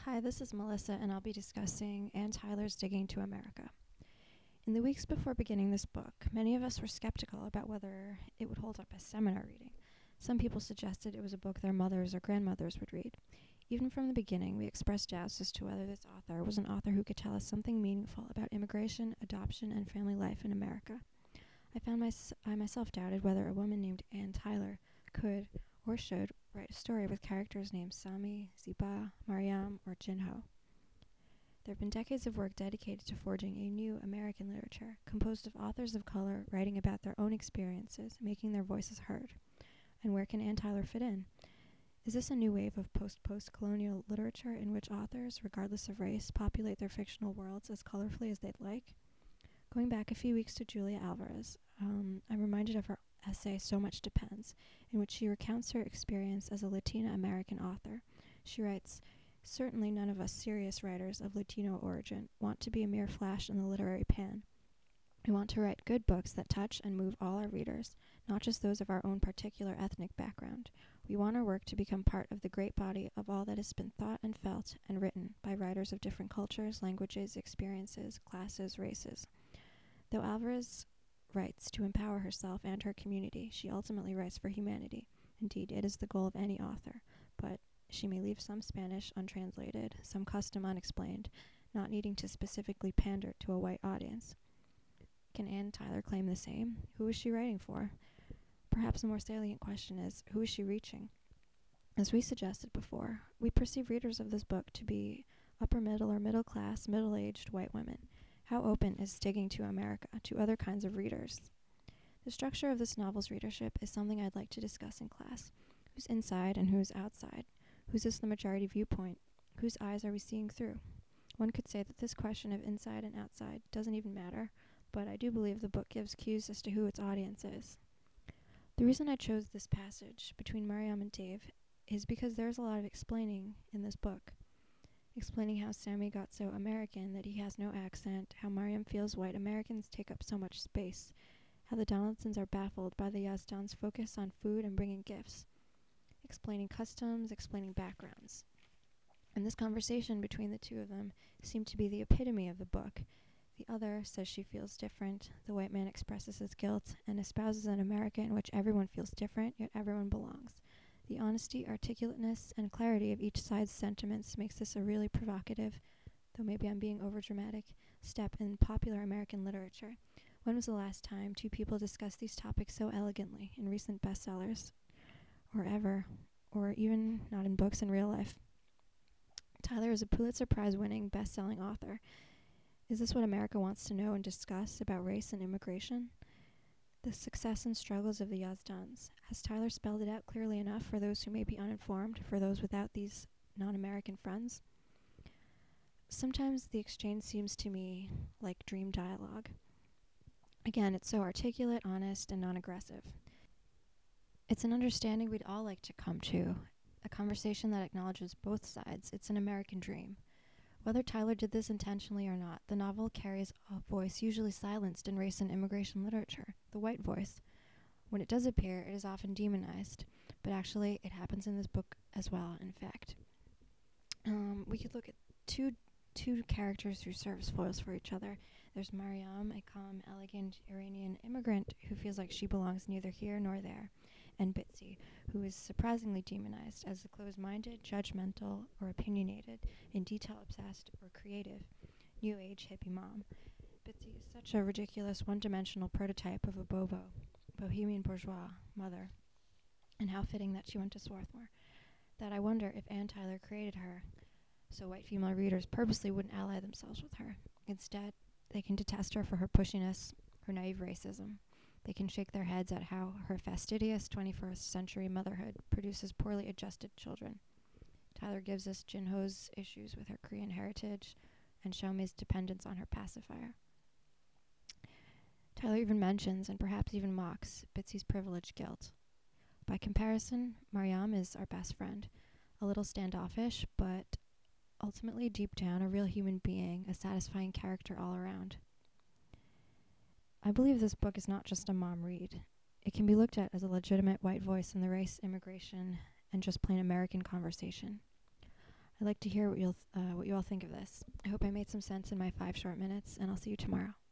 Hi, this is Melissa, and I'll be discussing Ann Tyler's Digging to America. In the weeks before beginning this book, many of us were skeptical about whether it would hold up as seminar reading. Some people suggested it was a book their mothers or grandmothers would read. Even from the beginning, we expressed doubts as to whether this author was an author who could tell us something meaningful about immigration, adoption, and family life in America. I myself doubted whether a woman named Ann Tyler could or should write a story with characters named Sami, Ziba, Mariam, or Jinho. There have been decades of work dedicated to forging a new American literature, composed of authors of color writing about their own experiences, making their voices heard. And where can Ann Tyler fit in? Is this a new wave of post-colonial literature in which authors, regardless of race, populate their fictional worlds as colorfully as they'd like? Going back a few weeks to Julia Alvarez, I'm reminded of her essay So Much Depends, in which she recounts her experience as a Latina American author. She writes, "Certainly none of us serious writers of Latino origin want to be a mere flash in the literary pan. We want to write good books that touch and move all our readers, not just those of our own particular ethnic background. We want our work to become part of the great body of all that has been thought and felt and written by writers of different cultures, languages, experiences, classes, races." Though Alvarez writes to empower herself and her community, she ultimately writes for humanity. Indeed, it is the goal of any author, but she may leave some Spanish untranslated, some custom unexplained, not needing to specifically pander to a white audience. Can Ann Tyler claim the same? Who is she writing for? Perhaps the more salient question is, who is she reaching? As we suggested before, we perceive readers of this book to be upper middle or middle class, middle-aged white women. How open is Digging to America to other kinds of readers? The structure of this novel's readership is something I'd like to discuss in class. Who's inside and who's outside? Whose is the majority viewpoint? Whose eyes are we seeing through? One could say that this question of inside and outside doesn't even matter, but I do believe the book gives cues as to who its audience is. The reason I chose this passage between Mariam and Dave is because there's a lot of explaining in this book. Explaining how Sami got so American that he has no accent, how Mariam feels white Americans take up so much space, how the Donaldsons are baffled by the Yazdans' focus on food and bringing gifts. Explaining customs, explaining backgrounds. And this conversation between the two of them seemed to be the epitome of the book. The other says she feels different, the white man expresses his guilt, and espouses an America in which everyone feels different, yet everyone belongs. The honesty, articulateness, and clarity of each side's sentiments makes this a really provocative, though maybe I'm being overdramatic, step in popular American literature. When was the last time two people discussed these topics so elegantly in recent bestsellers? Or ever, or even not in books in real life. Tyler is a Pulitzer Prize-winning, best-selling author. Is this what America wants to know and discuss about race and immigration? The success and struggles of the Yazdans. Has Tyler spelled it out clearly enough for those who may be uninformed, for those without these non-American friends? Sometimes the exchange seems to me like dream dialogue. Again, it's so articulate, honest, and non-aggressive. It's an understanding we'd all like to come to, a conversation that acknowledges both sides. It's an American dream. Whether Tyler did this intentionally or not, the novel carries a voice usually silenced in race and immigration literature, the white voice. When it does appear, it is often demonized, but actually it happens in this book as well, in fact. We could look at two characters who serve as foils for each other. There's Mariam, a calm, elegant Iranian immigrant who feels like she belongs neither here nor there, and Bitsy, who is surprisingly demonized as the closed-minded, judgmental, or opinionated, and detail-obsessed, or creative, new-age hippie mom. Bitsy is such a ridiculous, one-dimensional prototype of a bohemian bourgeois mother, and how fitting that she went to Swarthmore, that I wonder if Ann Tyler created her so white female readers purposely wouldn't ally themselves with her. Instead, they can detest her for her pushiness, her naive racism. They can shake their heads at how her fastidious 21st century motherhood produces poorly adjusted children. Tyler gives us Jinho's issues with her Korean heritage and Xiaomi's dependence on her pacifier. Tyler even mentions, and perhaps even mocks, Bitsy's privileged guilt. By comparison, Mariam is our best friend, a little standoffish, but ultimately deep down a real human being, a satisfying character all around. I believe this book is not just a mom read. It can be looked at as a legitimate white voice in the race, immigration, and just plain American conversation. I'd like to hear what you all think of this. I hope I made some sense in my 5 short minutes, and I'll see you tomorrow.